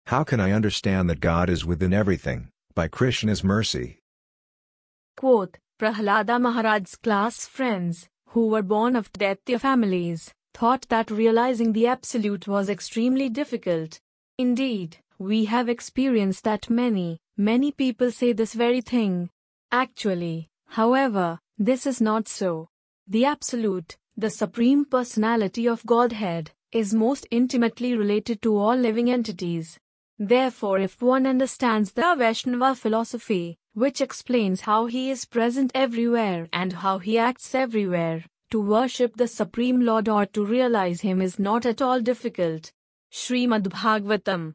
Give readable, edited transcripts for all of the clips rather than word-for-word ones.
How can I understand that God is within everything, by Krishna's mercy? Quote, Prahlada Maharaj's class friends, who were born of Daitya families, thought that realizing the Absolute was extremely difficult. Indeed, we have experienced that many people say this very thing. Actually, however, this is not so. The Absolute, the Supreme Personality of Godhead, is most intimately related to all living entities. Therefore, if one understands the Vaishnava philosophy, which explains how he is present everywhere and how he acts everywhere, to worship the Supreme Lord or to realize him is not at all difficult. Srimad Bhagavatam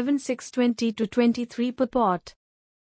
7:6-20-23 purport.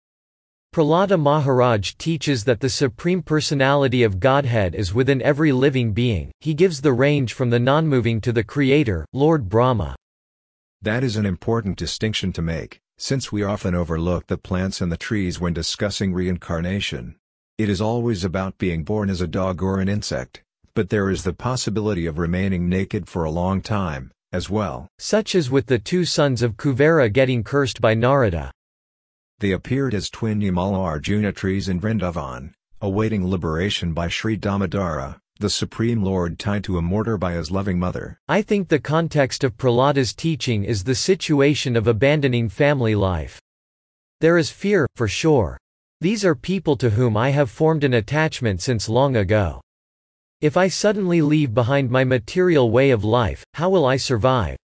Prahlada Maharaj teaches that the Supreme Personality of Godhead is within every living being. He gives the range from the non-moving to the Creator, Lord Brahma. That is an important distinction to make, since we often overlook the plants and the trees when discussing reincarnation. It is always about being born as a dog or an insect, but there is the possibility of remaining naked for a long time, as well. Such as with the two sons of Kuvera getting cursed by Narada. They appeared as twin Yamala Arjuna trees in Vrindavan, awaiting liberation by Sri Damodara, the Supreme Lord tied to a mortar by his loving mother. I think the context of Prahlada's teaching is the situation of abandoning family life. There is fear, for sure. These are people to whom I have formed an attachment since long ago. If I suddenly leave behind my material way of life, how will I survive?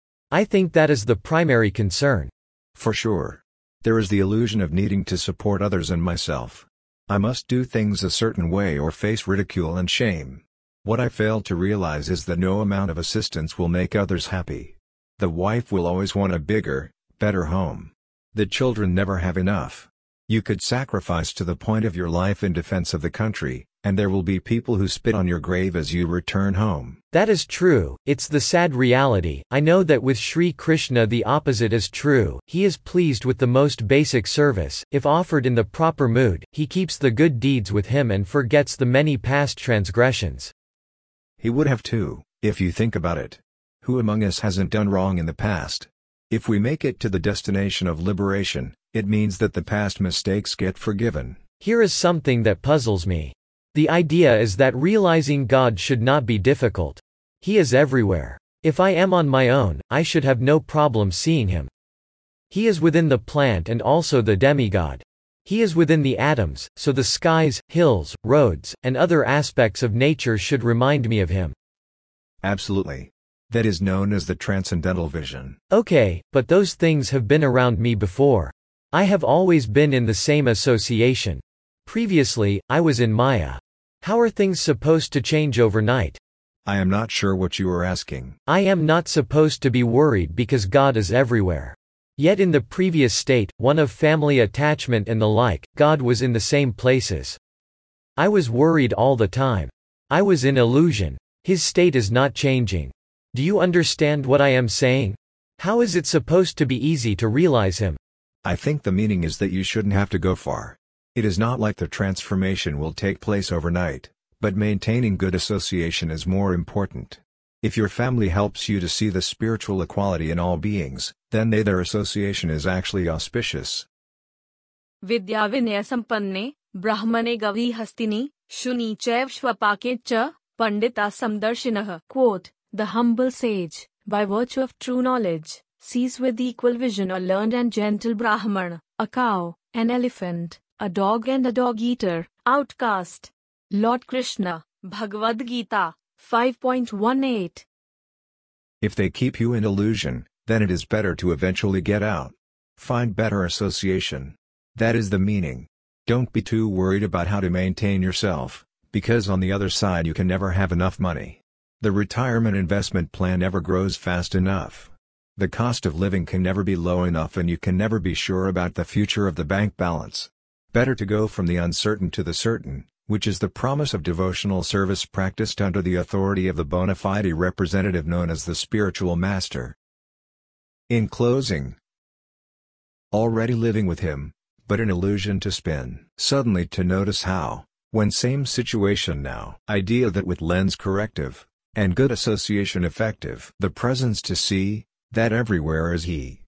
I think that is the primary concern. For sure. There is the illusion of needing to support others and myself. I must do things a certain way or face ridicule and shame. What I fail to realize is that no amount of assistance will make others happy. The wife will always want a bigger, better home. The children never have enough. You could sacrifice to the point of your life in defense of the country, and there will be people who spit on your grave as you return home. That is true, it's the sad reality. I know that with Sri Krishna the opposite is true. He is pleased with the most basic service. If offered in the proper mood, he keeps the good deeds with him and forgets the many past transgressions. He would have too, if you think about it. Who among us hasn't done wrong in the past? If we make it to the destination of liberation, it means that the past mistakes get forgiven. Here is something that puzzles me. The idea is that realizing God should not be difficult. He is everywhere. If I am on my own, I should have no problem seeing him. He is within the plant and also the demigod. He is within the atoms, so the skies, hills, roads, and other aspects of nature should remind me of him. Absolutely. That is known as the transcendental vision. Okay, but those things have been around me before. I have always been in the same association. Previously, I was in Maya. How are things supposed to change overnight? I am not sure what you are asking. I am not supposed to be worried because God is everywhere. Yet in the previous state, one of family attachment and the like, God was in the same places. I was worried all the time. I was in illusion. His state is not changing. Do you understand what I am saying? How is it supposed to be easy to realize him? I think the meaning is that you shouldn't have to go far. It is not like the transformation will take place overnight, but maintaining good association is more important. If your family helps you to see the spiritual equality in all beings, then their association is actually auspicious. Vidya vinaya sampanne, brahmane gavi hastini, shuni chaiv shvapake cha, pandita samdarshinah. Quote, the humble sage, by virtue of true knowledge, sees with equal vision a learned and gentle Brahman, a cow, an elephant, a dog and a dog-eater, outcast. Lord Krishna, Bhagavad Gita, 5.18. If they keep you in illusion, then it is better to eventually get out. Find better association. That is the meaning. Don't be too worried about how to maintain yourself, because on the other side you can never have enough money. The retirement investment plan never grows fast enough. The cost of living can never be low enough and you can never be sure about the future of the bank balance. Better to go from the uncertain to the certain, which is the promise of devotional service practiced under the authority of the bona fide representative known as the spiritual master. In closing, already living with him, but an illusion to spin. Suddenly to notice how, when same situation now, idea that with lens corrective, and good association effective. The presence to see, that everywhere is he.